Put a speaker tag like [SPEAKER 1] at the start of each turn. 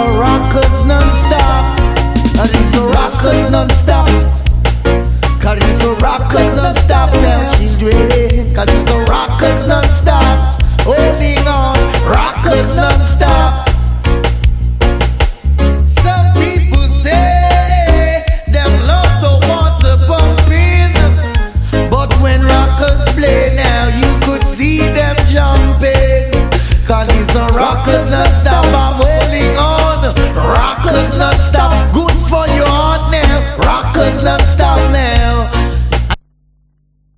[SPEAKER 1] rockers non-stop. And it's a rockers non-stop. Cause it's a rockers non-stop now, children. Cause it's a rockers non-stop. Holding on, rockers non-stop. Some people say them love the water pumping, but when rockers play now, you could see them jumping. Cause it's a rockers non-stop. I'm holding on, rockers non-stop. Good for your heart now, rockers non-stop.